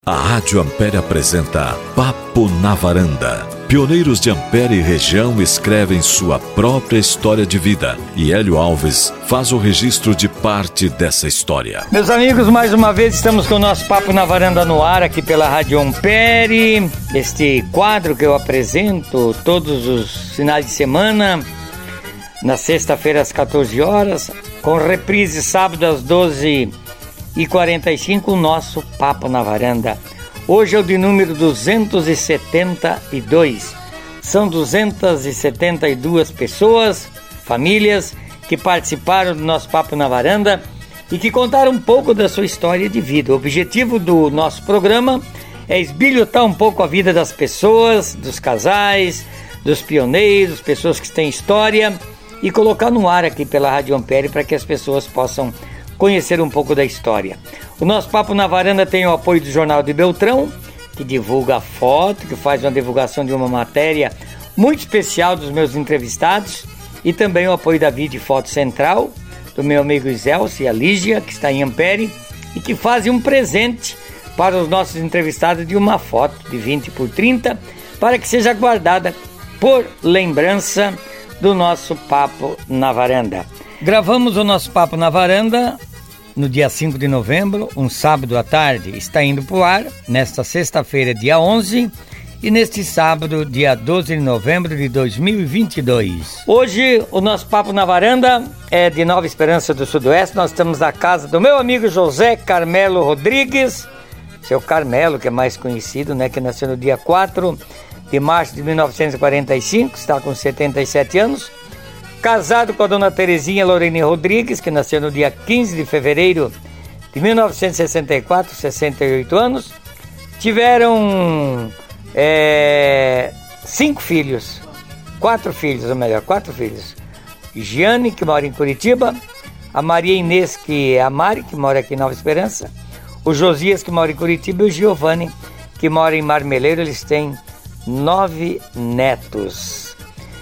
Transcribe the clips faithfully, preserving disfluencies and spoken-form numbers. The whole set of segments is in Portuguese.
A Rádio Ampere apresenta Papo na Varanda. Pioneiros de Ampere e região escrevem sua própria história de vida e Hélio Alves faz o registro de parte dessa história. Meus amigos, mais uma vez estamos com o nosso Papo na Varanda no ar aqui pela Rádio Ampere. Este quadro que eu apresento todos os finais de semana, na sexta-feira às quatorze horas, com reprise sábado às doze e quarenta e cinco, o nosso Papo na Varanda. Hoje é o de número duzentos e setenta e dois. São duzentas e setenta e duas pessoas, famílias, que participaram do nosso Papo na Varanda e que contaram um pouco da sua história de vida. O objetivo do nosso programa é esbilhotar um pouco a vida das pessoas, dos casais, dos pioneiros, pessoas que têm história, e colocar no ar aqui pela Rádio Ampere para que as pessoas possam conhecer um pouco da história. O nosso Papo na Varanda tem o apoio do Jornal de Beltrão, que divulga a foto, que faz uma divulgação de uma matéria muito especial dos meus entrevistados, e também o apoio da Vídeo Foto Central, do meu amigo Iselce e a Lígia, que está em Ampere, e que fazem um presente para os nossos entrevistados de uma foto de vinte por trinta, para que seja guardada por lembrança do nosso Papo na Varanda. Gravamos o nosso Papo na Varanda no dia cinco de novembro, um sábado à tarde. Está indo para o ar nesta sexta-feira, dia onze, e neste sábado, dia doze de novembro de dois mil e vinte e dois. Hoje o nosso Papo na Varanda é de Nova Esperança do Sudoeste. Nós estamos na casa do meu amigo José Carmelo Rodrigues, seu Carmelo, que é mais conhecido, né, que nasceu no dia quatro de março de mil novecentos e quarenta e cinco, está com setenta e sete anos. Casado com a dona Terezinha Lorene Rodrigues, que nasceu no dia quinze de fevereiro de mil novecentos e sessenta e quatro, sessenta e oito anos. Tiveram é, cinco filhos, quatro filhos, ou melhor, quatro filhos. Giane, que mora em Curitiba, a Maria Inês, que é a Mari, que mora aqui em Nova Esperança, o Josias, que mora em Curitiba, e o Giovanni, que mora em Marmeleiro. Eles têm nove netos.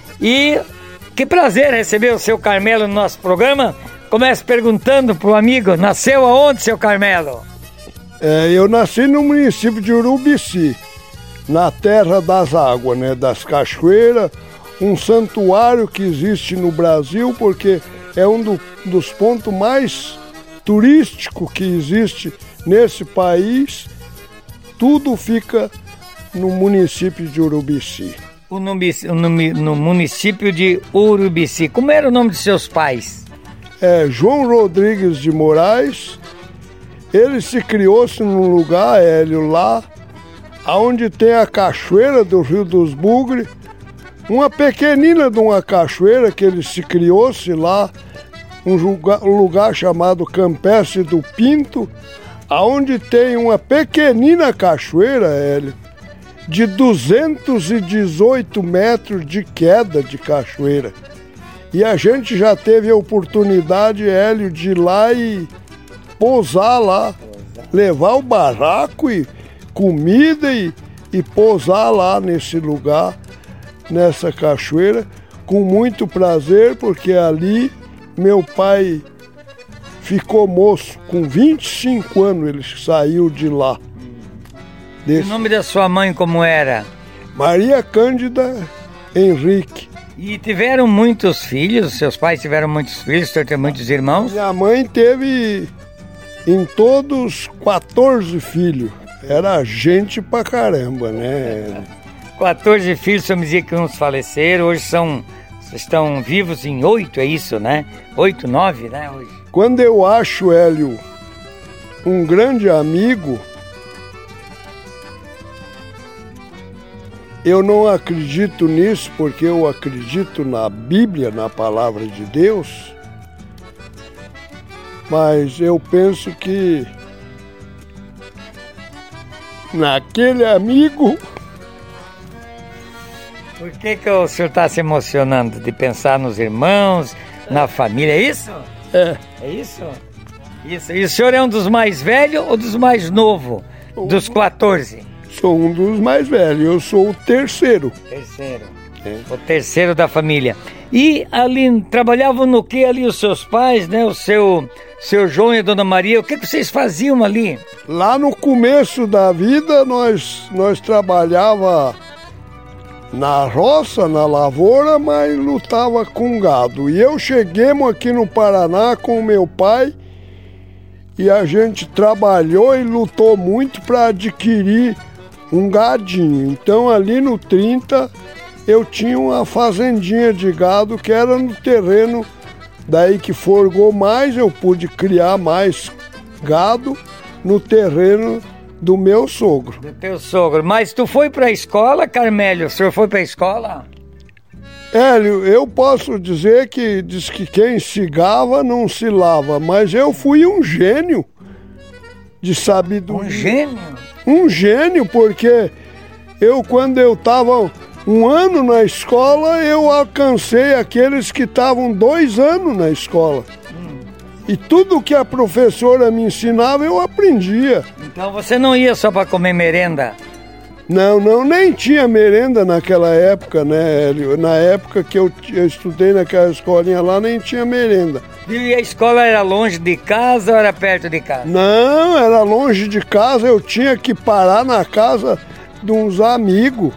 E que prazer receber o seu Carmelo no nosso programa. Começo perguntando pro amigo, nasceu aonde, seu Carmelo? É, eu nasci no município de Urubici, na terra das águas, né, das cachoeiras, um santuário que existe no Brasil, porque é um do, dos pontos mais turísticos que existe nesse país. Tudo fica no município de Urubici. O nome, o nome, no município de Urubici. Como era o nome de seus pais? É João Rodrigues de Moraes. Ele se criou-se num lugar, Hélio, lá onde tem a cachoeira do Rio dos Bugres, uma pequenina de uma cachoeira que ele se criou-se lá, um lugar, um lugar chamado Campestre do Pinto, aonde tem uma pequenina cachoeira, Hélio, de duzentos e dezoito metros de queda de cachoeira. E a gente já teve a oportunidade, Hélio, de ir lá e pousar lá, levar o barraco e comida e, e pousar lá nesse lugar, nessa cachoeira, com muito prazer, porque ali meu pai ficou moço, com vinte e cinco anos ele saiu de lá. Desse. O nome da sua mãe como era? Maria Cândida Henrique. E tiveram muitos filhos? Seus pais tiveram muitos filhos? O senhor tem muitos irmãos? Minha mãe teve em todos quatorze filhos. Era gente pra caramba, né? quatorze filhos, o senhor me dizia que uns faleceram, hoje são, estão vivos em oito, é isso, né? Oito, nove, né? Hoje. Quando eu acho, Hélio, um grande amigo, eu não acredito nisso, porque eu acredito na Bíblia, na palavra de Deus, mas eu penso que naquele amigo... Por que que o senhor está se emocionando? De pensar nos irmãos, na família, é isso? É. É isso? Isso. E o senhor é um dos mais velhos ou dos mais novos? Dos quatorze? Sou um dos mais velhos, eu sou o terceiro. Terceiro. É. O terceiro da família. E ali, trabalhavam no que ali os seus pais, né? O seu, seu João e a Dona Maria, o que, que vocês faziam ali? Lá no começo da vida, nós, nós trabalhava na roça, na lavoura, mas lutava com gado. E eu cheguemos aqui no Paraná com o meu pai e a gente trabalhou e lutou muito para adquirir um gadinho. Então ali no trinta eu tinha uma fazendinha de gado que era no terreno, daí que forgou mais, eu pude criar mais gado no terreno do meu sogro. Do teu sogro. Mas tu foi pra escola, Carmélio? O senhor foi pra escola? Hélio, eu posso dizer que diz que quem cigava não se lava, mas eu fui um gênio de sabedoria. Um gênio? Um gênio, porque eu, quando eu estava um ano na escola, eu alcancei aqueles que estavam dois anos na escola. Hum. E tudo que a professora me ensinava, eu aprendia. Então você não ia só para comer merenda? Não, não, nem tinha merenda naquela época, né, Hélio? Na época que eu, eu estudei naquela escolinha lá, nem tinha merenda. E a escola era longe de casa ou era perto de casa? Não, era longe de casa, eu tinha que parar na casa de uns amigos,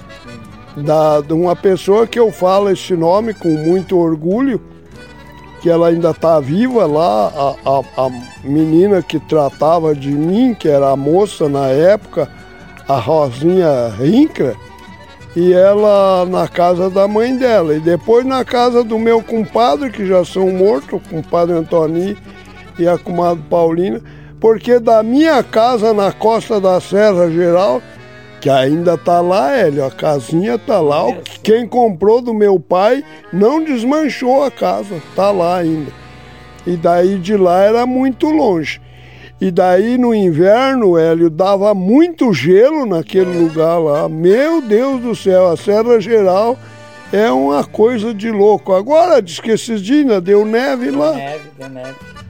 da, de uma pessoa que eu falo esse nome com muito orgulho, que ela ainda está viva lá, a, a, a menina que tratava de mim, que era a moça na época, a Rosinha Rincra, e ela na casa da mãe dela. E depois na casa do meu compadre, que já são mortos, o compadre Antônio e a comadre Paulina, porque da minha casa na Costa da Serra Geral, que ainda está lá, Hélio, a casinha está lá, quem comprou do meu pai não desmanchou a casa, está lá ainda. E daí de lá era muito longe. E daí no inverno, Hélio, dava muito gelo naquele lugar lá. Meu Deus do céu, a Serra Geral é uma coisa de louco. Agora, diz que esses dias deu neve lá. Deu neve, deu neve.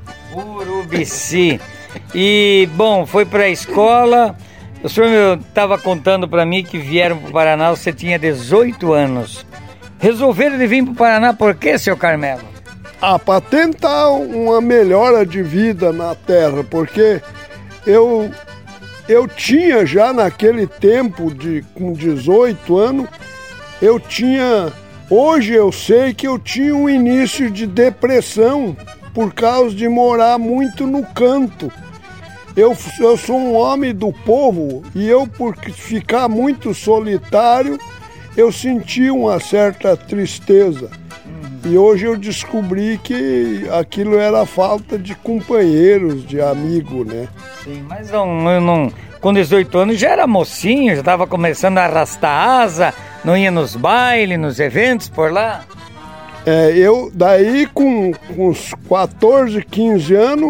Urubici. E, bom, foi para a escola. O senhor estava contando para mim que vieram para o Paraná, você tinha dezoito anos. Resolveram de vir para o Paraná por quê, seu Carmelo? Ah, para tentar uma melhora de vida na terra, porque eu, eu tinha já naquele tempo, de, com dezoito anos, eu tinha, hoje eu sei que eu tinha um início de depressão por causa de morar muito no canto. Eu, eu sou um homem do povo e eu, por ficar muito solitário, eu senti uma certa tristeza. E hoje eu descobri que aquilo era falta de companheiros, de amigo, né? Sim, mas não, eu não, com dezoito anos já era mocinho, já estava começando a arrastar asa, não ia nos bailes, nos eventos por lá? É, eu daí com, com uns quatorze, quinze anos,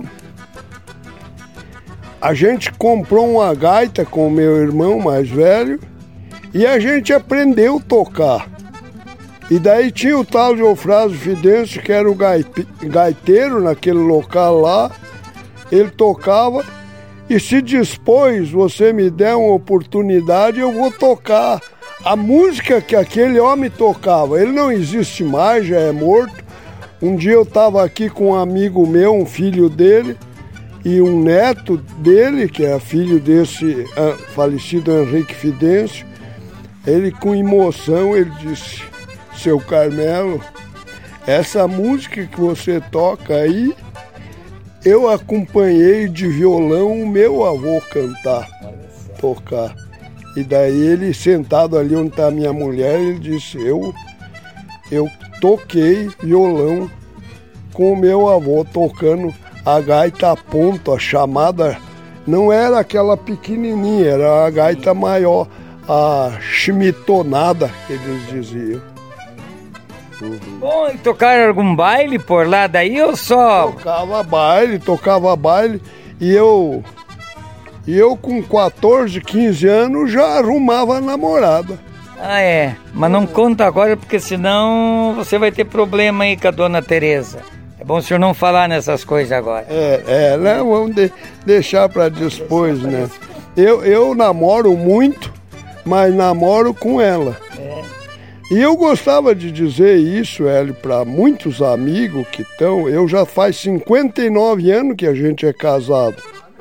a gente comprou uma gaita com o meu irmão mais velho e a gente aprendeu a tocar. E daí tinha o tal de Eufrásio Fidêncio, que era o gaiteiro naquele local lá. Ele tocava e se dispôs, você me der uma oportunidade, eu vou tocar a música que aquele homem tocava. Ele não existe mais, já é morto. Um dia eu estava aqui com um amigo meu, um filho dele, e um neto dele, que é filho desse uh, falecido Henrique Fidêncio. Ele, com emoção, ele disse: seu Carmelo, essa música que você toca aí, eu acompanhei de violão o meu avô cantar, tocar. E daí ele, sentado ali onde está a minha mulher, ele disse: eu, eu toquei violão com o meu avô, tocando a gaita a ponto, a chamada, não era aquela pequenininha, era a gaita maior, a chimitonada, que eles diziam. Uhum. Bom, e tocaram algum baile por lá daí ou só? Tocava baile, tocava baile, e eu, e eu com quatorze, quinze anos já arrumava namorada. Ah, é, mas não conta agora, porque senão você vai ter problema aí com a dona Tereza. É bom o senhor não falar nessas coisas agora. É, é, né? Vamos de, deixar para depois, né? Eu, eu namoro muito, mas namoro com ela. É. E eu gostava de dizer isso, Hélio, para muitos amigos que estão. Eu já faz cinquenta e nove anos que a gente é casado.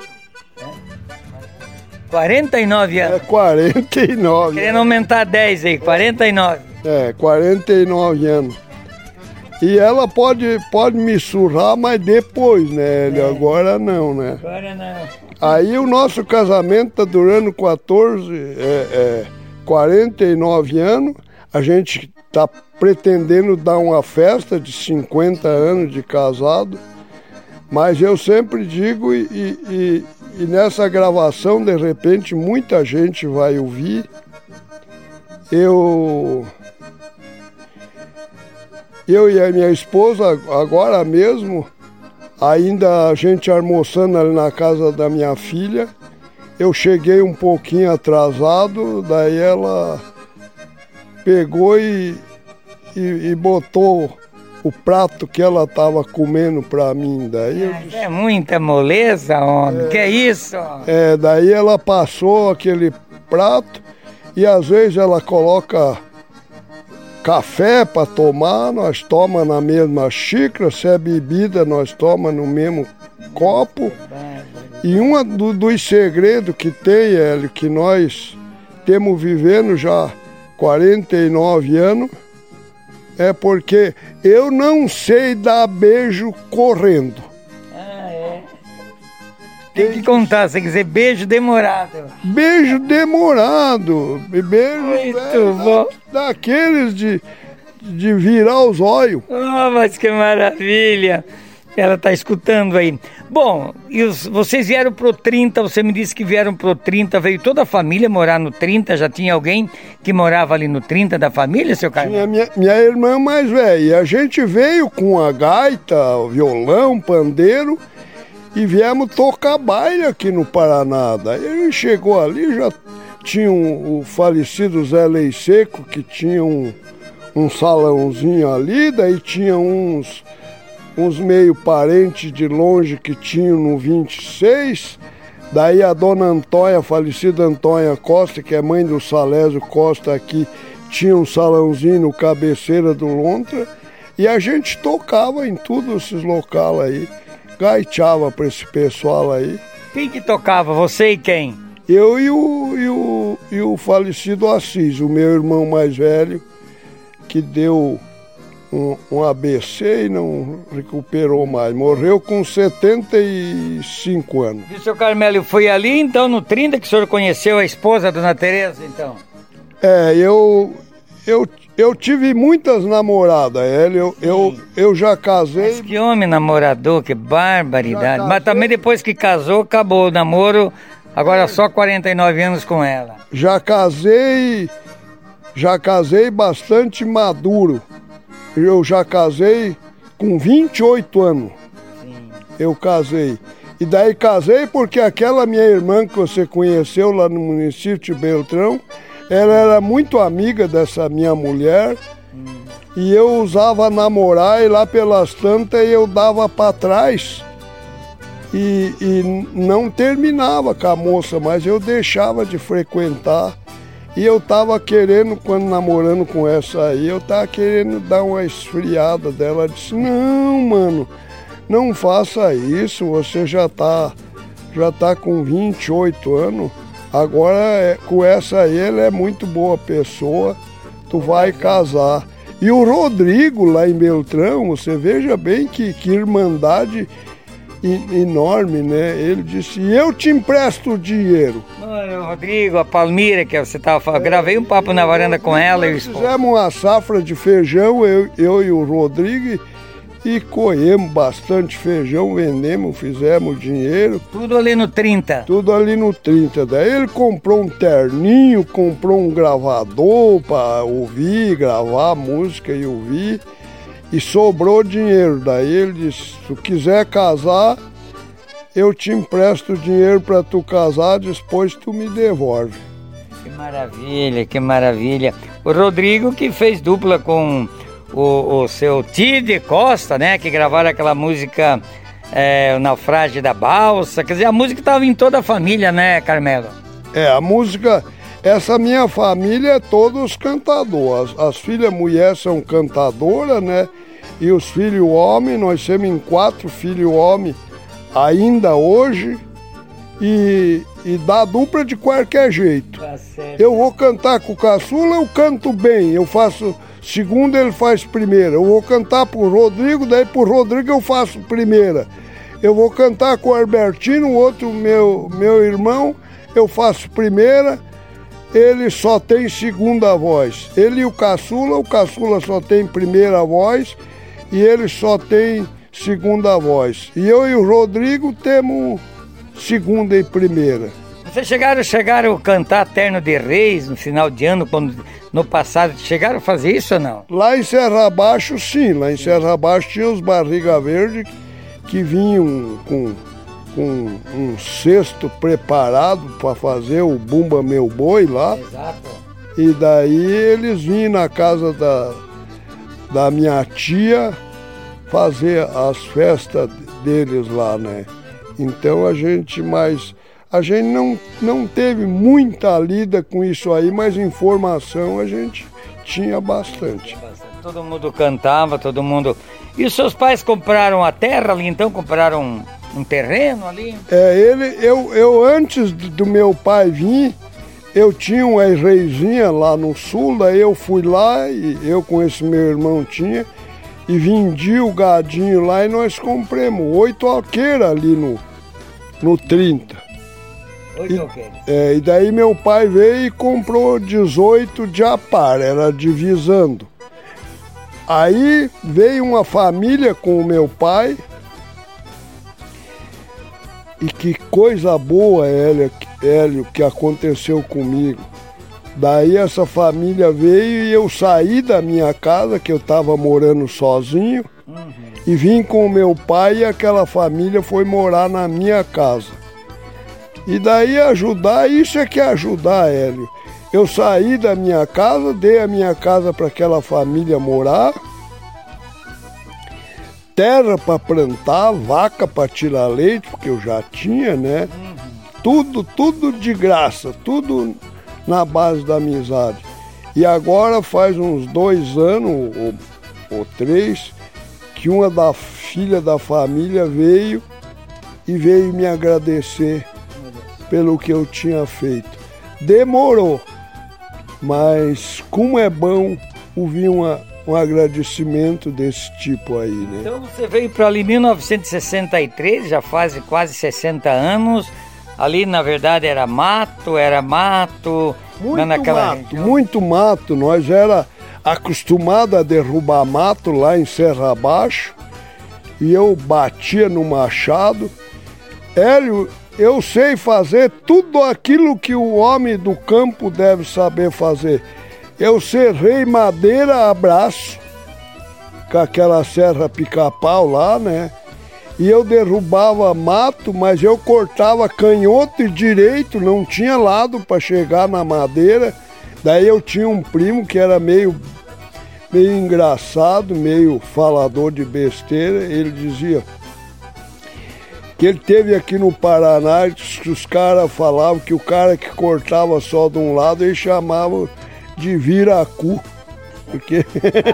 quarenta e nove anos? É quarenta e nove. Querendo aumentar dez aí, quarenta e nove. É, quarenta e nove anos. E ela pode, pode me surrar, mas depois, né, Hélio? É. Agora não, né? Agora não. Aí o nosso casamento tá durando quatorze, é, é, quarenta e nove anos. A gente tá pretendendo dar uma festa de cinquenta anos de casado. Mas eu sempre digo, e, e, e nessa gravação, de repente, muita gente vai ouvir. Eu... Eu e a minha esposa, agora mesmo, ainda a gente almoçando ali na casa da minha filha, eu cheguei um pouquinho atrasado, daí ela pegou e, e, e botou o prato que ela estava comendo para mim. Daí eu disse, é muita moleza, homem, é, que é isso? É, daí ela passou aquele prato e às vezes ela coloca café para tomar, nós toma na mesma xícara, se é bebida nós toma no mesmo copo. E um do, dos segredos que tem, Hélio, que nós temos vivendo já quarenta e nove anos, é porque eu não sei dar beijo correndo. Ah, é? Tem que contar, você quer dizer beijo demorado. Beijo demorado. Beijo muito é, bom. Da, daqueles de, de virar os olhos. Oh, mas que maravilha. Ela está escutando aí. Bom, e os, vocês vieram pro trinta, você me disse que vieram pro trinta, veio toda a família morar no trinta, já tinha alguém que morava ali no trinta da família, seu Carlos? Tinha minha, minha irmã mais velha, e a gente veio com a gaita, o violão, pandeiro, e viemos tocar baile aqui no Paraná. Daí ele chegou ali, já tinha um, o falecido Zé Lei Seco, que tinha um, um salãozinho ali, daí tinha uns... uns meio parentes de longe que tinham no vinte e seis, daí a dona Antônia, a falecida Antônia Costa, que é mãe do Salésio Costa aqui, tinha um salãozinho no cabeceira do Lontra, e a gente tocava em todos esses locais aí, gaiteava para esse pessoal aí. Quem que tocava, você e quem? Eu e o, e o, e o falecido Assis, o meu irmão mais velho, que deu... Um, um A B C e não recuperou mais. Morreu com setenta e cinco anos. E o seu Carmelo, foi ali então no trinta que o senhor conheceu a esposa, a dona Tereza, então? É, eu, eu, eu tive muitas namoradas, eu, eu, eu já casei... Mas que homem namorador, que barbaridade. Mas também depois que casou, acabou o namoro, agora só quarenta e nove anos com ela. Já casei, já casei bastante maduro. Eu já casei com vinte e oito anos. Sim. Eu casei. E daí casei porque aquela minha irmã que você conheceu lá no município de Beltrão, ela era muito amiga dessa minha mulher. Hum. E eu usava namorar e lá pelas tantas eu dava para trás. E, e não terminava com a moça, mas eu deixava de frequentar. E eu tava querendo, quando namorando com essa aí, eu tava querendo dar uma esfriada dela. Ela disse, não, mano, não faça isso, você já tá, já tá com vinte e oito anos, agora é, com essa aí ela é muito boa pessoa, tu vai casar. E o Rodrigo lá em Beltrão, você veja bem que, que irmandade enorme, né? Ele disse, eu te empresto o dinheiro. Mano, o Rodrigo, a Palmira, que você tava falando, é, gravei um papo na varanda com ela. Nós fizemos uma safra de feijão, eu, eu e o Rodrigo, e colhemos bastante feijão, vendemos, fizemos dinheiro. Tudo ali no trinta? Tudo ali no trinta. Daí ele comprou um terninho, comprou um gravador para ouvir, gravar música e ouvir. E sobrou dinheiro. Daí ele disse, se tu quiser casar, eu te empresto o dinheiro para tu casar, depois tu me devolve. Que maravilha, que maravilha. O Rodrigo que fez dupla com o, o seu Tide Costa, né? Que gravaram aquela música é, O Naufrágio da Balsa. Quer dizer, a música estava em toda a família, né, Carmelo? É, a música... essa minha família é todos cantadores. As, as filhas mulheres são cantadoras, né? E os filhos homens, nós temos em quatro filhos homens ainda hoje. E, e dá dupla de qualquer jeito. Tá certo. Eu vou cantar com o caçula, eu canto bem. Eu faço segunda, ele faz primeira. Eu vou cantar pro Rodrigo, daí pro Rodrigo eu faço primeira. Eu vou cantar com o Albertino, o outro meu, meu irmão, eu faço primeira. Ele só tem segunda voz. Ele e o caçula, o caçula só tem primeira voz e ele só tem segunda voz. E eu e o Rodrigo temos segunda e primeira. Vocês chegaram, chegaram a cantar Terno de Reis no final de ano, quando, no passado, chegaram a fazer isso ou não? Lá em Serra Baixo, sim. Lá em Serra Baixo tinha os Barriga Verde que vinham com, com um cesto preparado para fazer o Bumba Meu Boi lá. Exato. E daí eles vinham na casa da, da minha tia fazer as festas deles lá, né? Então a gente mais... A gente não, não teve muita lida com isso aí, mas informação a gente tinha bastante. Todo mundo cantava, todo mundo... E os seus pais compraram a terra ali, então? Compraram um, um terreno ali? É, ele... Eu, eu antes do meu pai vir, eu tinha uma reizinha lá no sul, daí eu fui lá e eu com esse meu irmão tinha... E vendi o gadinho lá e nós compramos oito alqueiras ali no, no trinta. Oito alqueiras? É, e daí meu pai veio e comprou dezoito de Apar, era divisando. Aí veio uma família com o meu pai. E que coisa boa, Hélio, Hélio, que aconteceu comigo. Daí essa família veio e eu saí da minha casa, que eu estava morando sozinho, uhum. E vim com o meu pai e aquela família foi morar na minha casa. E daí ajudar, isso é que é ajudar, Hélio. Eu saí da minha casa, dei a minha casa para aquela família morar, terra para plantar, vaca para tirar leite, porque eu já tinha, né? Uhum. Tudo, tudo de graça, tudo... na base da amizade. E agora faz uns dois anos, ou, ou três, que uma da filha da família veio e veio me agradecer pelo que eu tinha feito. Demorou, mas como é bom ouvir uma, um agradecimento desse tipo aí, né? Então você veio para ali em mil novecentos e sessenta e três, já faz quase sessenta anos. Ali, na verdade, era mato, era mato... Muito naquela mato, região. Muito mato. Nós era acostumado a derrubar mato lá em Serra Baixo. E eu batia no machado. Hélio, eu sei fazer tudo aquilo que o homem do campo deve saber fazer. Eu serrei madeira a braço, com aquela serra pica-pau lá, né? E eu derrubava mato, mas eu cortava canhoto e direito, não tinha lado para chegar na madeira. Daí eu tinha um primo que era meio, meio engraçado, meio falador de besteira. Ele dizia que ele teve aqui no Paraná, que os caras falavam que o cara que cortava só de um lado, eles chamavam de viracu. Porque...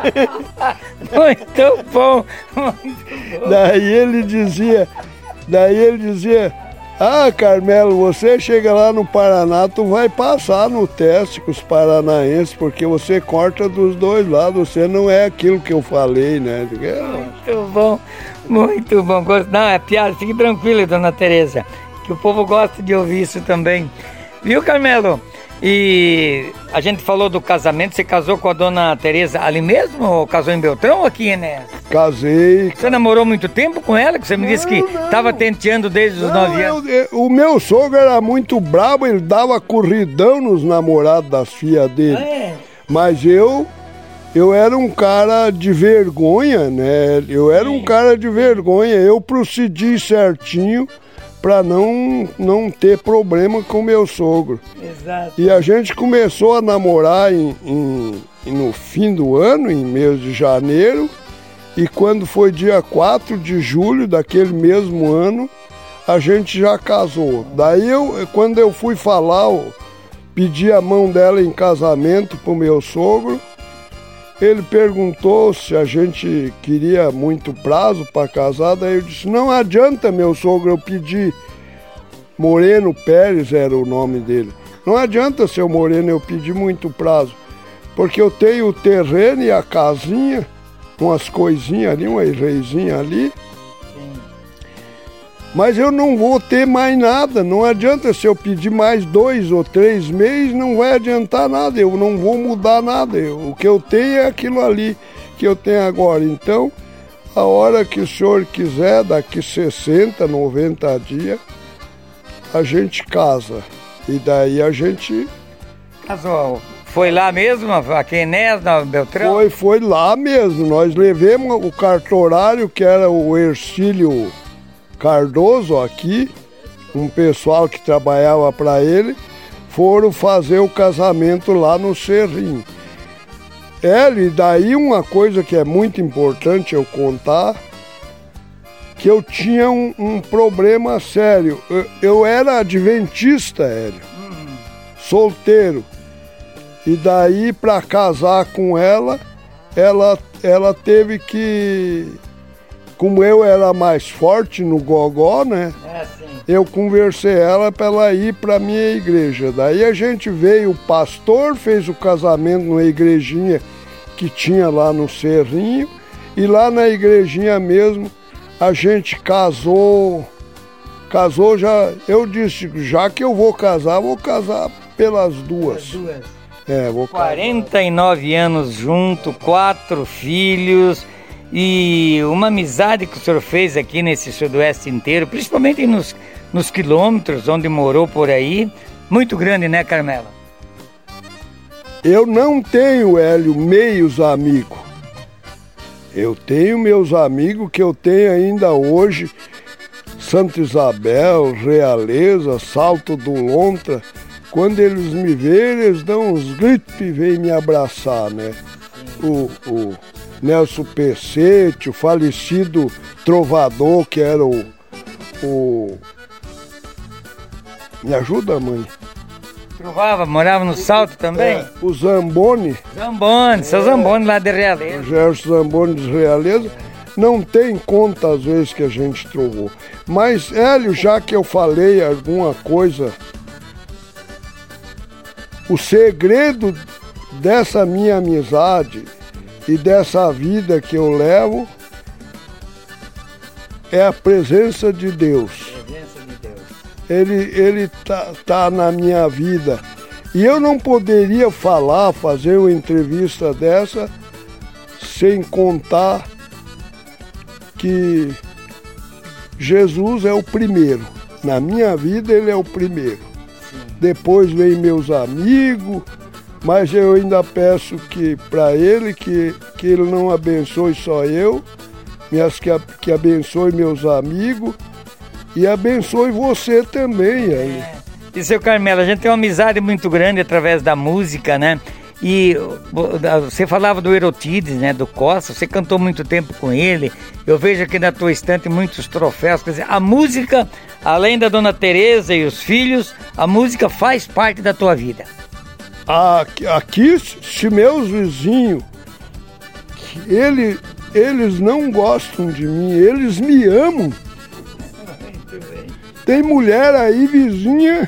muito bom, muito bom. Daí ele dizia, daí ele dizia, ah, Carmelo, você chega lá no Paraná, tu vai passar no teste com os paranaenses, porque você corta dos dois lados, você não é aquilo que eu falei, né? Muito bom, muito bom. Não, é piada, fique tranquila, dona Tereza, que o povo gosta de ouvir isso também. Viu, Carmelo? E a gente falou do casamento, você casou com a dona Tereza ali mesmo ou casou em Beltrão ou aqui, né? Casei. Você namorou muito tempo com ela? Que você me não, disse que estava tenteando desde os não, nove anos. Eu, eu, o meu sogro era muito brabo, ele dava corridão nos namorados das filhas dele. Ah, é? Mas eu, eu era um cara de vergonha, né? Eu era Sim. um cara de vergonha, eu procedi certinho para não, não ter problema com meu sogro. Exato. E a gente começou a namorar em, em, no fim do ano, em mês de janeiro, e quando foi dia quatro de julho daquele mesmo ano, a gente já casou. Daí, eu, quando eu fui falar pedi a mão dela em casamento pro meu sogro. Ele perguntou se a gente queria muito prazo para casar, daí eu disse, não adianta, meu sogro, eu pedi. Moreno Pérez era o nome dele. Não adianta, seu Moreno, eu pedi muito prazo, porque eu tenho o terreno e a casinha, com as coisinhas ali, uma reizinha ali. Sim. Mas eu não vou ter mais nada, não adianta se eu pedir mais dois ou três meses, não vai adiantar nada, eu não vou mudar nada, eu, o que eu tenho é aquilo ali que eu tenho agora. Então, a hora que o senhor quiser, daqui sessenta, noventa dias, a gente casa. E daí a gente... Casou. Foi lá mesmo, aqui em Inés, na Beltrão? Foi, foi lá mesmo. Nós levamos o cartorário, que era o Ercílio Cardoso aqui, um pessoal que trabalhava para ele, foram fazer o casamento lá no Cerrinho. É, e daí uma coisa que é muito importante eu contar, que eu tinha um, um problema sério. Eu, eu era adventista, Hélio, uhum. solteiro. E daí, para casar com ela, ela, ela teve que... Como eu era mais forte no gogó, né? É, sim. Eu conversei ela para ela ir para minha igreja. Daí a gente veio, o pastor fez o casamento numa igrejinha que tinha lá no Cerrinho. E lá na igrejinha mesmo, a gente casou, casou já, eu disse, já que eu vou casar, vou casar pelas duas. As duas. É, vou casar. quarenta e nove anos junto, quatro filhos e uma amizade que o senhor fez aqui nesse sudoeste inteiro, principalmente nos, nos quilômetros onde morou por aí, muito grande, né, Carmela? Eu não tenho, Hélio, meios amigos. Eu tenho meus amigos que eu tenho ainda hoje, Santa Isabel, Realeza, Salto do Lontra. Quando eles me verem, eles dão uns gritos e vêm me abraçar, né? O, o Nelson Pecete, o falecido trovador que era o... o... Me ajuda, mãe? Trovava, morava no Salto também? É, o Zamboni. Zamboni, seu é, Zamboni lá de Realeza. O Gerson Zamboni de Realeza. Não tem conta às vezes que a gente trovou. Mas, Hélio, já que eu falei alguma coisa, o segredo dessa minha amizade e dessa vida que eu levo é a presença de Deus. Ele, ele tá, tá na minha vida. E eu não poderia falar, fazer uma entrevista dessa sem contar que Jesus é o primeiro. Na minha vida ele é o primeiro. Sim. Depois vem meus amigos, mas eu ainda peço que para ele que, que ele não abençoe só eu, mas que, que abençoe meus amigos. E abençoe você também. Aí. É. E seu Carmelo, a gente tem uma amizade muito grande através da música, né? E você falava do Erotides, né? Do Costa, você cantou muito tempo com ele. Eu vejo aqui na tua estante muitos troféus. Quer dizer, a música, além da Dona Tereza e os filhos, a música faz parte da tua vida. Aqui, aqui se meus vizinhos, ele, eles não gostam de mim, eles me amam. Tem mulher aí, vizinha,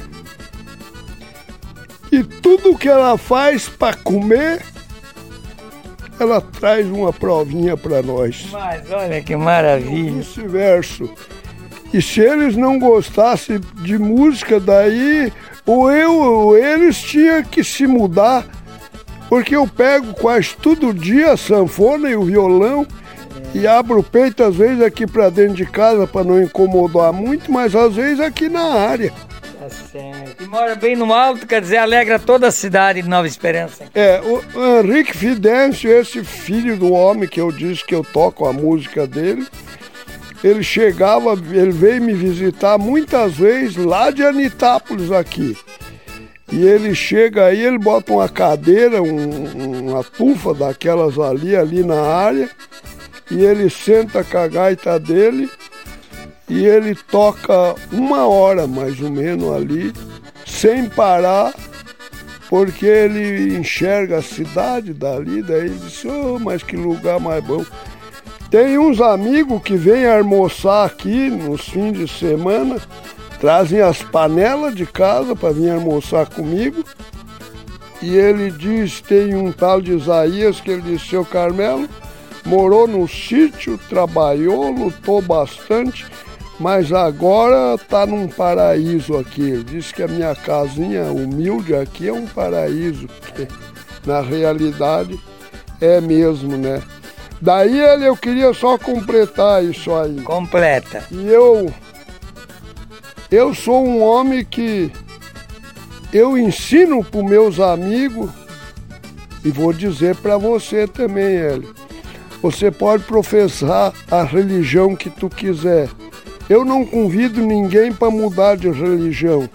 que tudo que ela faz para comer, ela traz uma provinha para nós. Mas olha que maravilha. Vice-versa. E se eles não gostassem de música, daí ou eu ou eles tinham que se mudar, porque eu pego quase todo dia a sanfona e o violão. E abro o peito, às vezes, aqui pra dentro de casa, pra não incomodar muito, mas às vezes aqui na área. Tá certo. E mora bem no alto, quer dizer, alegra toda a cidade de Nova Esperança. É, o Henrique Fidêncio, esse filho do homem que eu disse que eu toco a música dele, ele chegava, ele veio me visitar muitas vezes lá de Anitápolis aqui. E ele chega aí, ele bota uma cadeira, um, uma tufa daquelas ali, ali na área, e ele senta com a gaita dele e ele toca uma hora mais ou menos ali, sem parar, porque ele enxerga a cidade dali, daí ele disse, oh, mas que lugar mais bom. Tem uns amigos que vêm almoçar aqui nos fins de semana, trazem as panelas de casa para vir almoçar comigo. E ele diz, tem um tal de Isaías que ele disse, seu Carmelo, morou no sítio, trabalhou, lutou bastante, mas agora está num paraíso aqui. Ele disse que a minha casinha humilde aqui é um paraíso, que na realidade é mesmo, né? Daí ele, eu queria só completar isso aí. Completa. E eu, eu sou um homem que eu ensino para os meus amigos, e vou dizer para você também, Hélio, você pode professar a religião que tu quiser. Eu não convido ninguém para mudar de religião,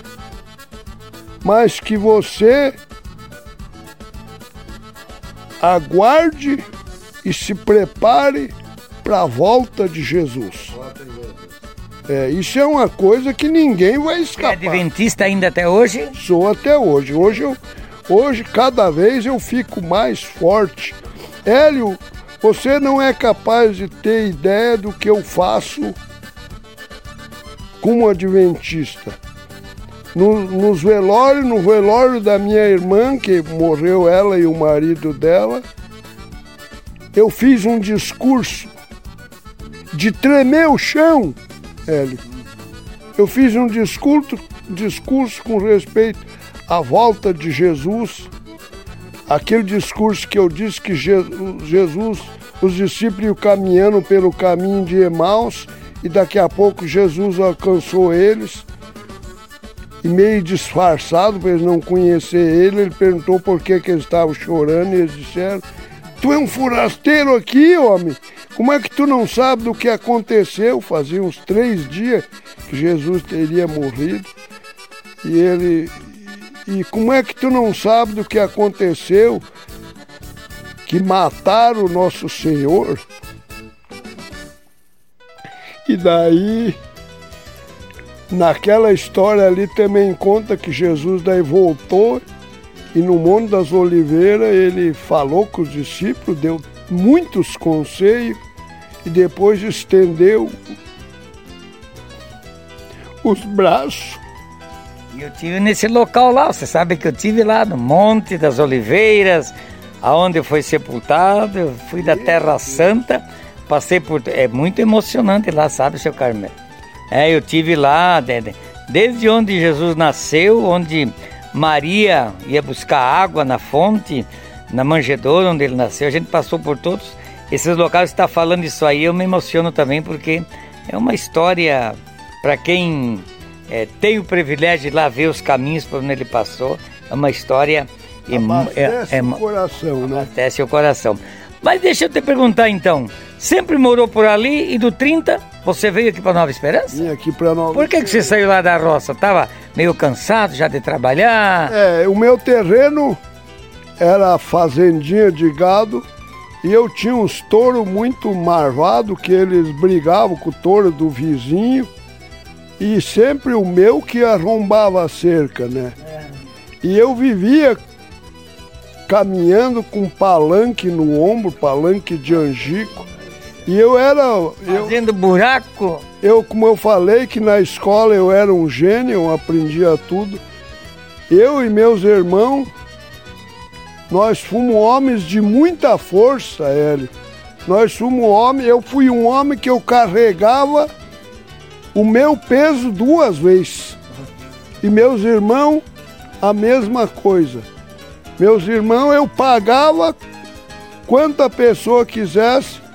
mas que você aguarde e se prepare para a volta de Jesus. É, isso é uma coisa que ninguém vai escapar. É adventista ainda até hoje? Sou até hoje. Hoje, eu, hoje cada vez eu fico mais forte. Hélio, você não é capaz de ter ideia do que eu faço como adventista. No, nos velórios, no velório da minha irmã, que morreu ela e o marido dela, eu fiz um discurso de tremer o chão, Hélio. Eu fiz um discurso, discurso com respeito à volta de Jesus. Aquele discurso que eu disse que Jesus, os discípulos iam caminhando pelo caminho de Emaús e daqui a pouco Jesus alcançou eles. E meio disfarçado, para eles não conhecer ele, ele perguntou por que, que eles estavam chorando e eles disseram, tu é um forasteiro aqui, homem, como é que tu não sabe do que aconteceu? Fazia uns três dias que Jesus teria morrido e ele, e como é que tu não sabe do que aconteceu? Que mataram o nosso Senhor? E daí, naquela história ali também conta que Jesus daí voltou e no Monte das Oliveiras ele falou com os discípulos, deu muitos conselhos e depois estendeu os braços. E eu tive nesse local lá, você sabe que eu tive lá no Monte das Oliveiras, aonde foi sepultado, eu fui da Terra Santa, passei por... É muito emocionante lá, sabe, seu Carmelo? É, eu tive lá, desde onde Jesus nasceu, onde Maria ia buscar água na fonte, na manjedoura onde ele nasceu, a gente passou por todos esses locais. Você está falando isso aí, eu me emociono também, porque é uma história, para quem é, tem o privilégio de lá ver os caminhos por onde ele passou, é uma história... Abastece é, é, o coração, né? Abastece o coração. Mas deixa eu te perguntar então, sempre morou por ali e do trinta você veio aqui para Nova Esperança? Vim aqui para Nova Por que, que você saiu lá da roça? Tava meio cansado já de trabalhar? É, o meu terreno era fazendinha de gado e eu tinha uns touros muito marvados que eles brigavam com o touro do vizinho e sempre o meu que arrombava a cerca, né? É. E eu vivia caminhando com palanque no ombro, palanque de angico. E eu era... Fazendo eu, buraco? Eu, como eu falei, que na escola eu era um gênio, eu aprendia tudo. Eu e meus irmãos, nós fomos homens de muita força, Hélio. Nós fomos homens, eu fui um homem que eu carregava o meu peso duas vezes. E meus irmãos, a mesma coisa. Meus irmãos, eu pagava quanta pessoa quisesse.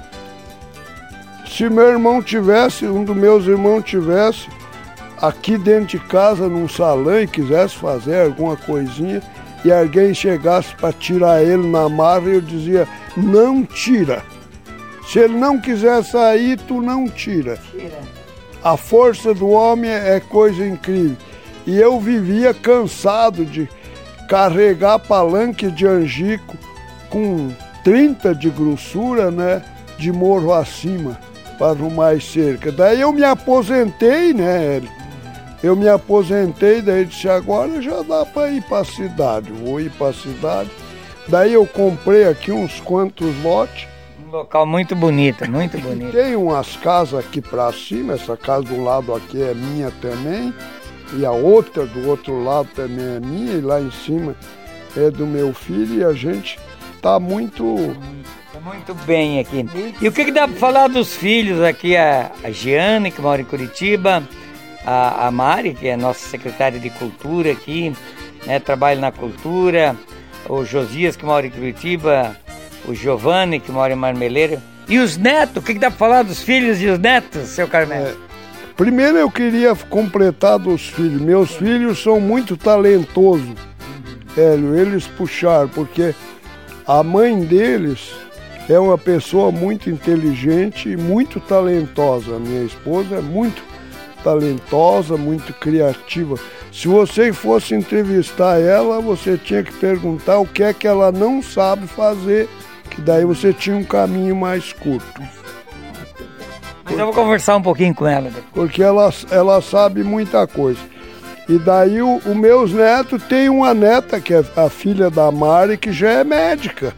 Se meu irmão tivesse, um dos meus irmãos tivesse aqui dentro de casa, num salão, e quisesse fazer alguma coisinha, e alguém chegasse para tirar ele na marra, eu dizia, não tira. Se ele não quiser sair, tu não tira. Tira. A força do homem é coisa incrível. E eu vivia cansado de carregar palanque de angico com trinta de grossura, né, de morro acima, para arrumar as cercas. Daí eu me aposentei, né, Eu me aposentei, daí disse, agora já dá para ir para a cidade, vou ir para a cidade. Daí eu comprei aqui uns quantos lotes. Um local muito bonito, muito bonito. Tem umas casas aqui para cima, essa casa do lado aqui é minha também, e a outra do outro lado também é minha, e lá em cima é do meu filho, e a gente tá muito... Tá muito bem aqui. E o que, que dá para falar dos filhos aqui? A, a Giane, que mora em Curitiba, a, a Mari, que é nossa secretária de cultura aqui, né, trabalha na cultura, o Josias, que mora em Curitiba, o Giovanni, que mora em Marmeleiro. E os netos, o que, que dá para falar dos filhos e os netos, seu Carmelo? É, primeiro eu queria completar dos filhos. Meus filhos são muito talentosos, Hélio, eles puxaram, porque a mãe deles é uma pessoa muito inteligente e muito talentosa. A minha esposa é muito talentosa, muito criativa. Se você fosse entrevistar ela, você tinha que perguntar o que é que ela não sabe fazer, que daí você tinha um caminho mais curto. Mas eu vou conversar um pouquinho com ela. Porque ela, ela sabe muita coisa. E daí os meus netos, tem uma neta que é a filha da Mari, que já é médica.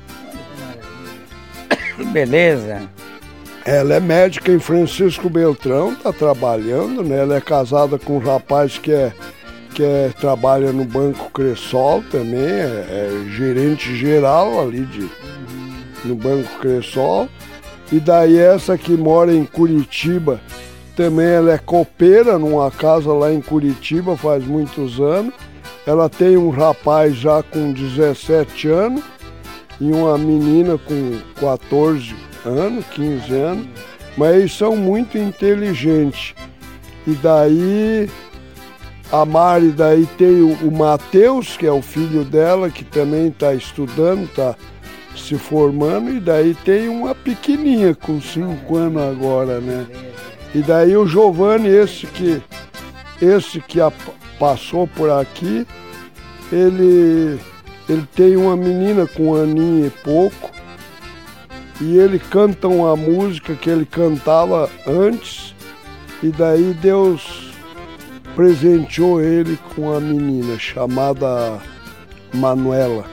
Que beleza. Ela é médica em Francisco Beltrão, está trabalhando, né? Ela é casada com um rapaz que, é, que é, trabalha no Banco Cressol também, é, é gerente geral ali de, no Banco Cressol. E daí essa que mora em Curitiba, também ela é copeira numa casa lá em Curitiba faz muitos anos. Ela tem um rapaz já com dezessete anos e uma menina com quatorze anos, quinze anos, mas eles são muito inteligentes. E daí a Mari, daí tem o, o Matheus, que é o filho dela, que também está estudando, está se formando, e daí tem uma pequenininha com cinco anos agora, né? E daí o Giovanni, esse que, esse que a, passou por aqui, ele, ele tem uma menina com um aninho e pouco, e ele canta uma música que ele cantava antes, e daí Deus presenteou ele com a menina chamada Manuela.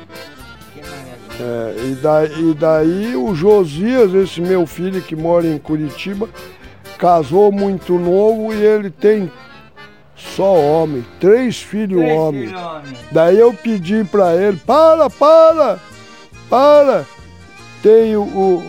É, e, daí, e daí o Josias, esse meu filho que mora em Curitiba, casou muito novo e ele tem só homem, três filhos três homens. Filho homem. Daí eu pedi para ele, para, para, para. Tem o, o,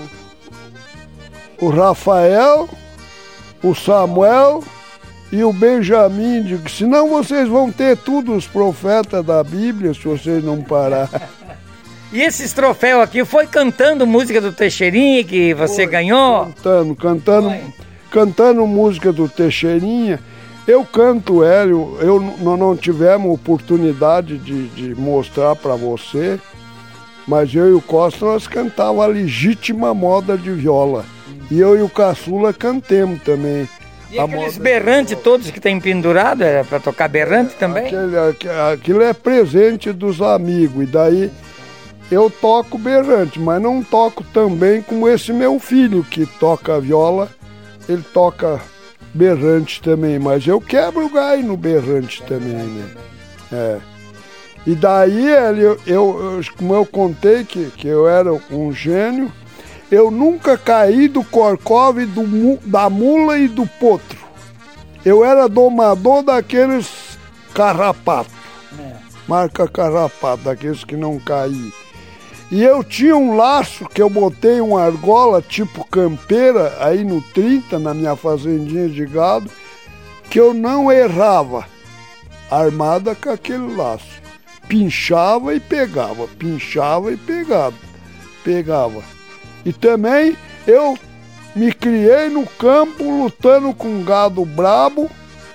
o Rafael, o Samuel e o Benjamin. Digo, senão vocês vão ter tudo os profetas da Bíblia se vocês não parar. E esses troféus aqui, foi cantando música do Teixeirinha que você foi, ganhou? Cantando, cantando, cantando música do Teixeirinha. Eu canto, Hélio, eu, nós não tivemos oportunidade de, de mostrar para você, mas eu e o Costa, nós cantávamos a legítima moda de viola. E eu e o Caçula cantemos também. E aqueles berrantes todos que tem pendurado, era para tocar berrante também? Aquele, aquilo é presente dos amigos, e daí eu toco berrante, mas não toco tão bem como esse meu filho que toca viola, ele toca berrante também, mas eu quebro o galho no berrante também, né? É. E daí, eu, eu, como eu contei que, que eu era um gênio, eu nunca caí do corcove, do, da mula e do potro. Eu era domador daqueles carrapatos, é. Marca carrapato, daqueles que não caíam. E eu tinha um laço que eu botei uma argola tipo campeira aí no trinta, na minha fazendinha de gado, que eu não errava, armada com aquele laço. Pinchava e pegava, pinchava e pegava, pegava. E também eu me criei no campo lutando com gado brabo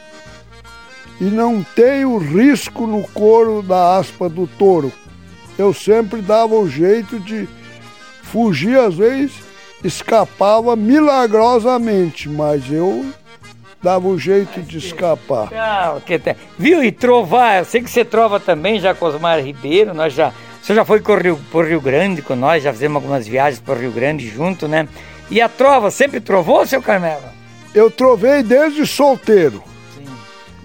e não tenho risco no couro da aspa do touro. Eu sempre dava o jeito de fugir, às vezes escapava milagrosamente, mas eu dava o jeito de escapar. Ah, que te... Viu? E trovar, eu sei que você trova também, já com Osmar Ribeiro, nós já... Você já foi por Rio, por Rio Grande com nós, já fizemos algumas viagens para o Rio Grande junto, né? E a trova, sempre trovou, seu Carmelo? Eu trovei desde solteiro. Sim.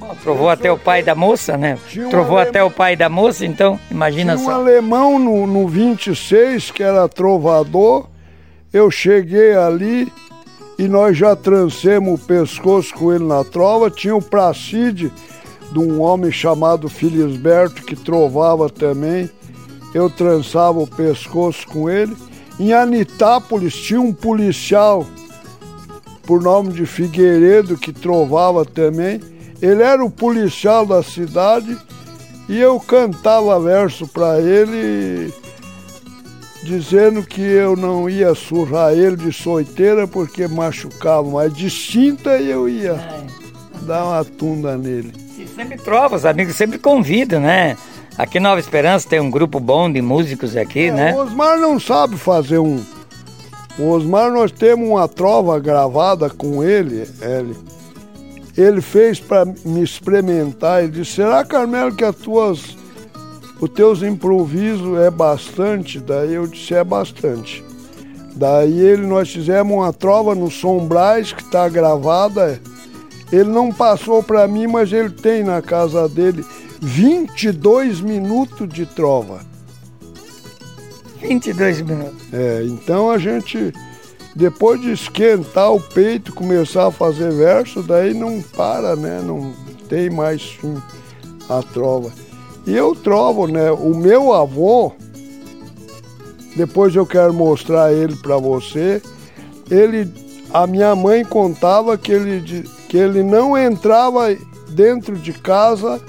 Trovou até o pai da moça, né? Um Trovou alem... até o pai da moça, então, imagina Tinha só. um alemão no, no vinte e seis, que era trovador. Eu cheguei ali e nós já transemos o pescoço com ele na trova. Tinha o Placide, de um homem chamado Filisberto, que trovava também. Eu trançava o pescoço com ele. Em Anitápolis tinha um policial por nome de Figueiredo, que trovava também. Ele era o policial da cidade e eu cantava verso para ele, dizendo que eu não ia surrar ele de soiteira porque machucava, mas de cinta eu ia é. dar uma tunda nele. E sempre trova, os amigos sempre convidam, né? Aqui em Nova Esperança tem um grupo bom de músicos aqui, é, né? O Osmar não sabe fazer um... O Osmar, nós temos uma trova gravada com ele, ele, ele fez para me experimentar. Ele disse: será, Carmelo, que as tuas, os teus improvisos é bastante? Daí eu disse: é bastante. Daí ele, nós fizemos uma trova no Som Brás, que está gravada. Ele não passou para mim, mas ele tem na casa dele vinte e dois minutos de trova. vinte e dois minutos. É, então a gente, depois de esquentar o peito, começar a fazer verso, daí não para, né? Não tem mais fim a trova. E eu trovo, né? O meu avô, depois eu quero mostrar ele para você, ele, a minha mãe contava que ele, que ele não entrava dentro de casa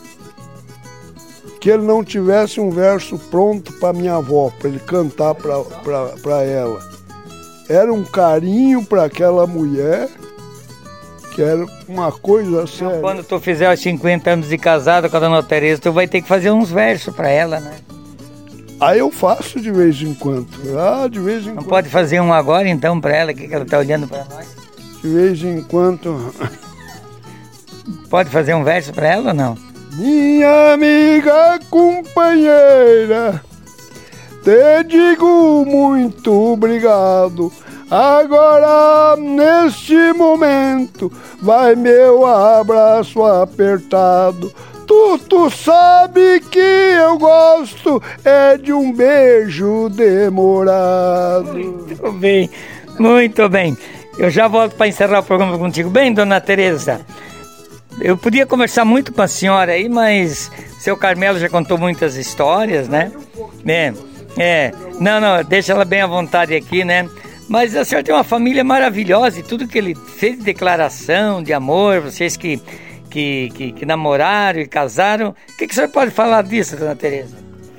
que ele não tivesse um verso pronto para minha avó, para ele cantar para ela. Era um carinho para aquela mulher, que era uma coisa séria. Então, quando tu fizer os cinquenta anos de casado com a dona Tereza, tu vai ter que fazer uns versos para ela, né? Aí eu faço de vez em quando. Ah, de vez em não quando. Pode fazer um agora então para ela, que ela tá olhando para nós? De vez em quando. Pode fazer um verso para ela ou não? Minha amiga companheira, te digo muito obrigado. Agora, neste momento, vai meu abraço apertado. Tu, tu sabe que eu gosto é de um beijo demorado. Muito bem, muito bem. Eu já volto para encerrar o programa contigo. Bem, dona Tereza? Eu podia conversar muito com a senhora aí, mas seu Carmelo já contou muitas histórias, né? É, é. Não, não, deixa ela bem à vontade aqui, né? Mas a senhora tem uma família maravilhosa e tudo que ele fez de declaração, de amor, vocês que, que, que, que namoraram e casaram. O que, que a senhora pode falar disso, dona Tereza?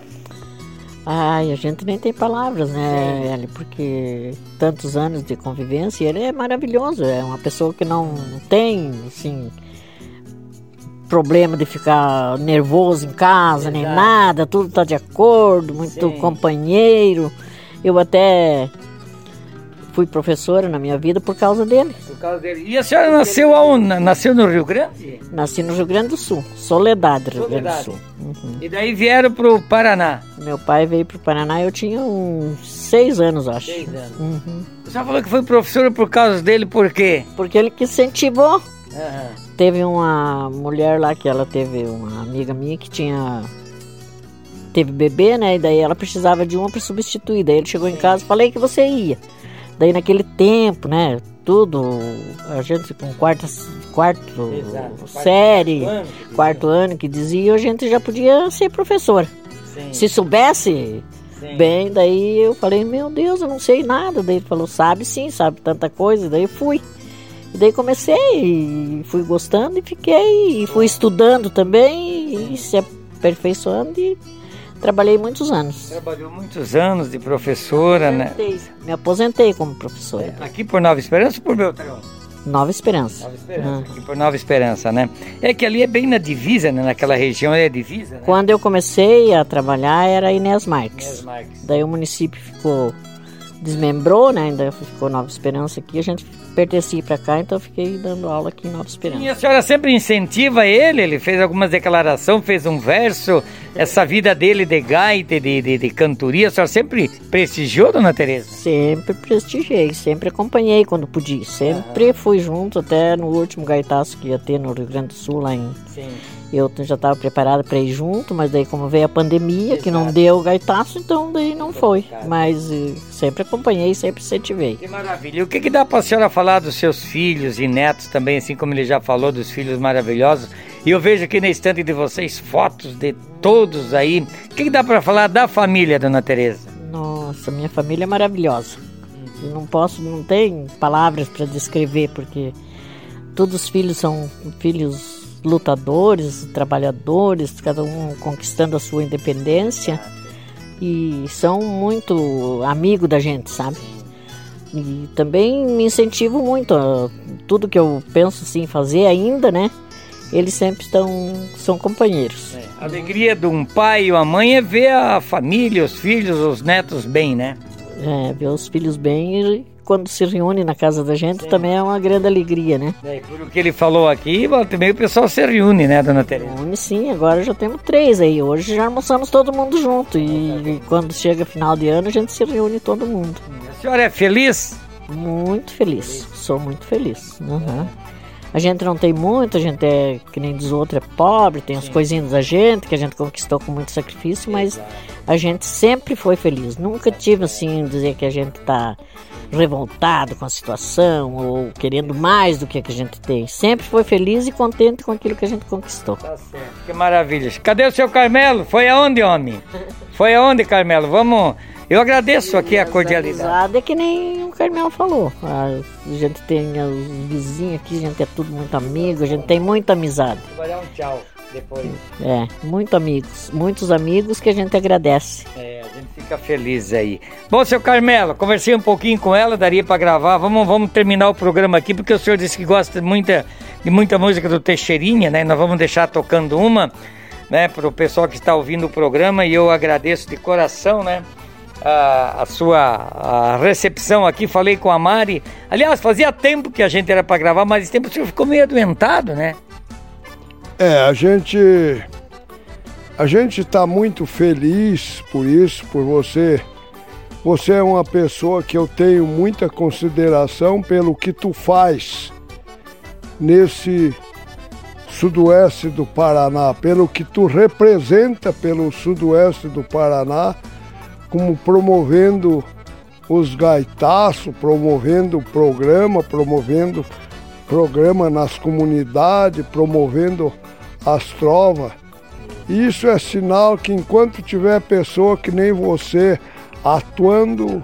Ai, a gente nem tem palavras, né, Eli? Porque tantos anos de convivência, ele é maravilhoso, é uma pessoa que não tem, assim... problema de ficar nervoso em casa, Exato. nem nada, tudo está de acordo, muito Sim. companheiro. Eu até fui professora na minha vida por causa dele. Por causa dele. E a senhora nasceu aonde? Nasceu no Rio Grande? Nasci no Rio Grande do Sul, Soledade, Rio Grande do Sul. Uhum. E daí vieram para o Paraná? Meu pai veio para o Paraná, eu tinha uns seis anos, acho. Seis anos. Uhum. Você falou que foi professora por causa dele, por quê? Porque ele que incentivou. Uhum. Teve uma mulher lá que ela teve, uma amiga minha que tinha, teve bebê, né, e daí ela precisava de uma para substituir, daí ele chegou Sim. em casa e falei que você ia. Daí naquele tempo, né, tudo, a gente com quarta, quarto Exato. série, quarto ano, quarto ano que dizia, a gente já podia ser professora. Sim. Se soubesse sim. bem, daí eu falei, meu Deus, eu não sei nada. Daí ele falou, sabe sim, sabe tanta coisa, daí eu fui. E daí comecei, e fui gostando e fiquei, e fui estudando também, e se aperfeiçoando, e trabalhei muitos anos. Trabalhou muitos anos de professora, me né? Me aposentei como professora. É, aqui por Nova Esperança ou por Beltrão? Nova Esperança. Nova Esperança, ah. aqui por Nova Esperança, né? É que ali é bem na divisa, né? Naquela região é divisa, né? Quando eu comecei a trabalhar era Inés Marques. Inés Marques. Daí o município ficou desmembrou, né? Ainda ficou Nova Esperança aqui. A gente pertencia para cá, então eu fiquei dando aula aqui em Nova Esperança. E a senhora sempre incentiva ele? Ele fez algumas declarações, fez um verso. Essa vida dele de gaita, de, de, de cantoria, a senhora sempre prestigiou, dona Tereza? Sempre prestigiei, sempre acompanhei quando podia. Sempre ah. fui junto, até no último gaitaço que ia ter no Rio Grande do Sul, lá em... Sim. Eu já estava preparada para ir junto, mas daí como veio a pandemia, Exato. Que não deu o gaitaço, então daí não foi. Mas uh, sempre acompanhei, sempre incentivei. Que maravilha. E o que, que dá para a senhora falar dos seus filhos e netos também, assim como ele já falou, dos filhos maravilhosos? E eu vejo aqui na estante de vocês fotos de todos aí. O que, que dá para falar da família, dona Tereza? Nossa, minha família é maravilhosa. Eu não posso, não tem palavras para descrever, porque todos os filhos são filhos lutadores, trabalhadores, cada um conquistando a sua independência e são muito amigos da gente, sabe? E também me incentivo muito a tudo que eu penso assim fazer ainda, né? Eles sempre estão, são companheiros. É. A alegria de um pai e uma mãe é ver a família, os filhos, os netos bem, né? É, ver os filhos bem e quando se reúne na casa da gente, sim, também é uma grande alegria, né? É, por o que ele falou aqui, também o pessoal se reúne, né, dona Tereza? Reúne sim, agora já temos três aí. Hoje já almoçamos todo mundo junto e, e quando chega final de ano a gente se reúne todo mundo. A senhora é feliz? Muito feliz, sou muito feliz. Uhum. A gente não tem muito, a gente é, que nem diz o outro, é pobre, tem as coisinhas da gente que a gente conquistou com muito sacrifício, mas a gente sempre foi feliz. Nunca tive assim, dizer que a gente tá revoltado com a situação ou querendo mais do que a gente tem. Sempre foi feliz e contente com aquilo que a gente conquistou. Tá certo, que maravilha. Cadê o seu Carmelo? Foi aonde, homem? Foi aonde, Carmelo? Vamos... Eu agradeço aqui a cordialidade. É que nem o Carmelo falou. A gente tem os vizinhos aqui, a gente é tudo muito amigo, a gente tem muita amizade. Vou dar um tchau depois. É, muito amigos, muitos amigos que a gente agradece. É, a gente fica feliz aí. Bom, seu Carmelo, conversei um pouquinho com ela, daria para gravar. Vamos, vamos terminar o programa aqui, porque o senhor disse que gosta de muita, de muita música do Teixeirinha, né? Nós vamos deixar tocando uma, né, para o pessoal que está ouvindo o programa, e eu agradeço de coração, né? A, a sua a recepção aqui, falei com a Mari. Aliás, fazia tempo que a gente era para gravar, mas esse tempo o senhor ficou meio adoentado, né? É, a gente a gente está muito feliz por isso, por você. Você é uma pessoa que eu tenho muita consideração pelo que tu faz nesse sudoeste do Paraná, pelo que tu representa pelo sudoeste do Paraná, como promovendo os gaitaços, promovendo o programa, promovendo programa nas comunidades, promovendo as trovas. Isso é sinal que enquanto tiver pessoa que nem você atuando,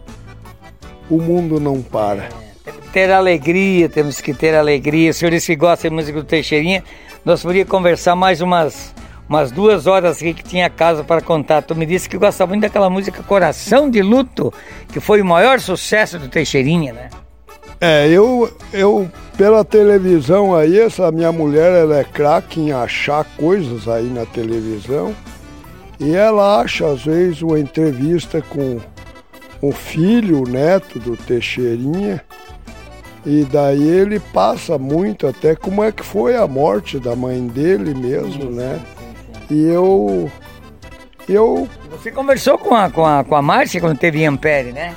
o mundo não para. Temos que ter alegria, temos que ter alegria. Os senhores que gostam de música do Teixeirinha, nós podíamos conversar mais umas... umas duas horas aqui que tinha casa para contar. Tu me disse que gosta muito daquela música Coração de Luto, que foi o maior sucesso do Teixeirinha, né? É, eu, eu pela televisão aí, essa minha mulher, ela é craque em achar coisas aí na televisão, e ela acha às vezes uma entrevista com o filho, o neto do Teixeirinha, e daí ele passa muito até como é que foi a morte da mãe dele mesmo, sim, né? Sim, sim. E eu... eu... Você conversou com a, com a, com a Márcia quando teve em Ampere, né?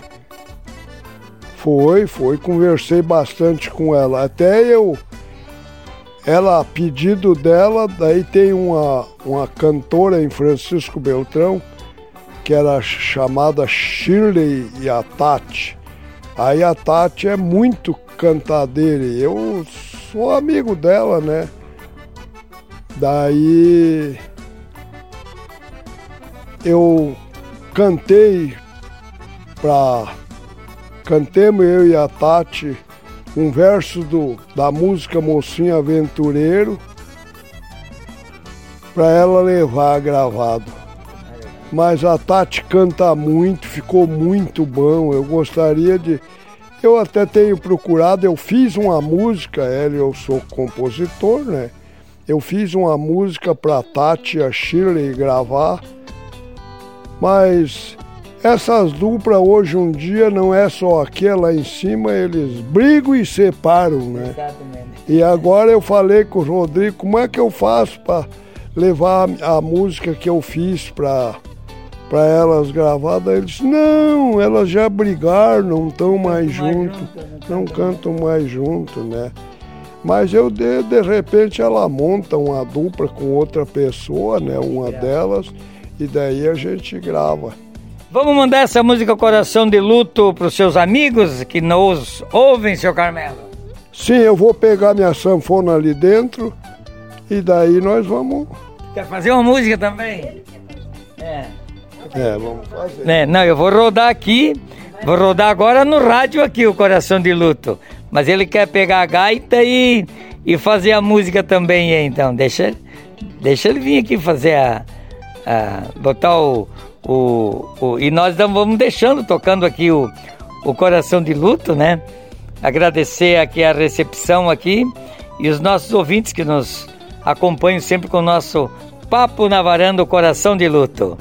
Foi, foi, conversei bastante com ela. Até eu... Ela, a pedido dela, daí tem uma, uma cantora em Francisco Beltrão, que era chamada Shirley e a Tati. Aí a Tati é muito cantadeira e eu sou amigo dela, né? Daí eu cantei pra... Cantemos eu e a Tati um verso do, da música Mocinho Aventureiro para ela levar gravado. Mas a Tati canta muito, ficou muito bom. Eu gostaria de... Eu até tenho procurado, eu fiz uma música, ela, eu sou compositor, né? Eu fiz uma música para a Tati e a Shirley gravar, mas essas duplas hoje um dia não é só aquela lá em cima, eles brigam e separam, né? Exatamente. E agora eu falei com o Rodrigo, como é que eu faço para levar a música que eu fiz para para elas gravadas? Ele disse, não, elas já brigaram, não estão mais juntos, não cantam mais junto, né? Mas eu, de, de repente, ela monta uma dupla com outra pessoa, né? Uma delas, e daí a gente grava. Vamos mandar essa música Coração de Luto para os seus amigos que nos ouvem, seu Carmelo? Sim, eu vou pegar minha sanfona ali dentro, e daí nós vamos... Quer fazer uma música também? É. É, vamos fazer. É, não, eu vou rodar aqui, vou rodar agora no rádio aqui, o Coração de Luto. Mas ele quer pegar a gaita e, e fazer a música também, então. Deixa, deixa ele vir aqui fazer a... a botar o, o, o... E nós vamos deixando, tocando aqui o, o Coração de Luto, né? Agradecer aqui a recepção aqui e os nossos ouvintes que nos acompanham sempre com o nosso Papo na Varanda, o Coração de Luto.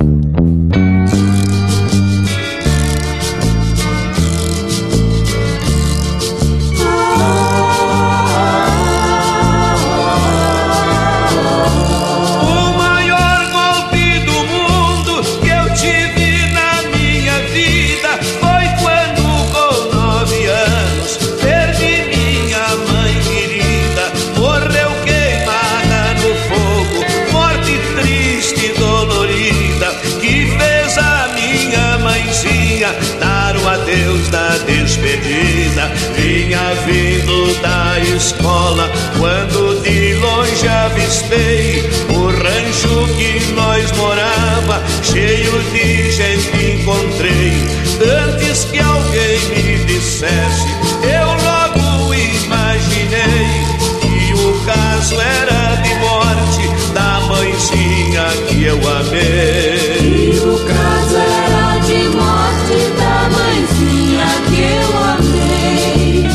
Adeus da despedida, vinha vindo da escola, quando de longe avistei o rancho que nós morava, cheio de gente encontrei. Antes que alguém me dissesse, eu logo imaginei que o caso era de morte da mãezinha que eu amei. E o caso era de morte da mãezinha que eu amei.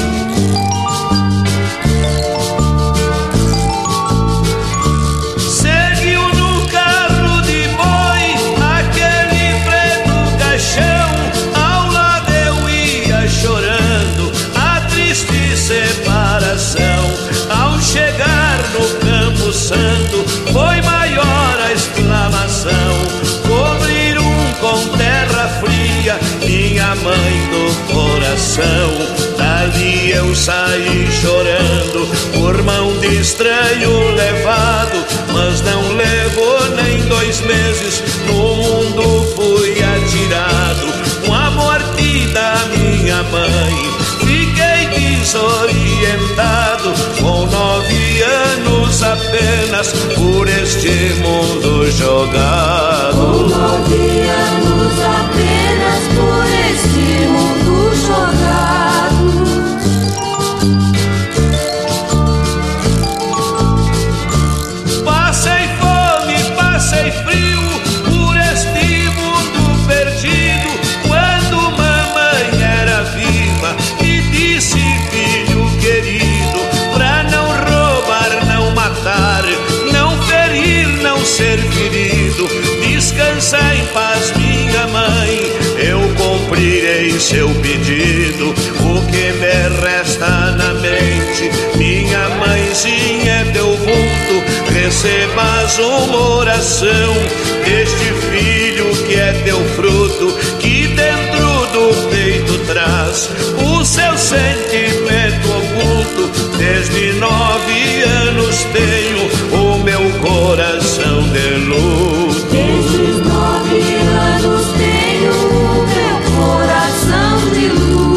Seguiu no carro de boi, aquele preto caixão, ao lado eu ia chorando a triste separação. Ao chegar no Campo Santo, foi maior a exclamação. Cobriram com terra fria minha mãe do coração. Dali eu saí chorando, por mão de estranho levado, mas não levou nem dois meses, no mundo fui atirado. Com a morte da minha mãe, fiquei desorientado, com nove anos apenas, por este mundo jogado. Com nove anos apenas, por este mundo jogado. Passei fome, passei frio, por este mundo perdido, quando mamãe era viva e disse, filho querido, pra não roubar, não matar, não ferir, não ser ferido, descansa em paz, minha mãe, eu cumprirei seu pedido. O que me resta na mente, minha mãezinha, é teu vulto, recebas uma oração deste filho que é teu fruto, que dentro do peito traz o seu sentimento oculto. Desde nove anos tenho o meu coração de luto. Desde nove anos tenho o meu coração de luto.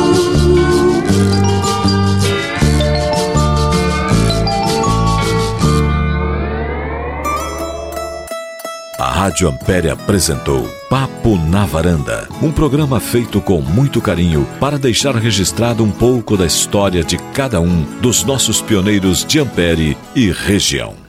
A Rádio Ampere apresentou Papo na Varanda, um programa feito com muito carinho para deixar registrado um pouco da história de cada um dos nossos pioneiros de Ampere e região.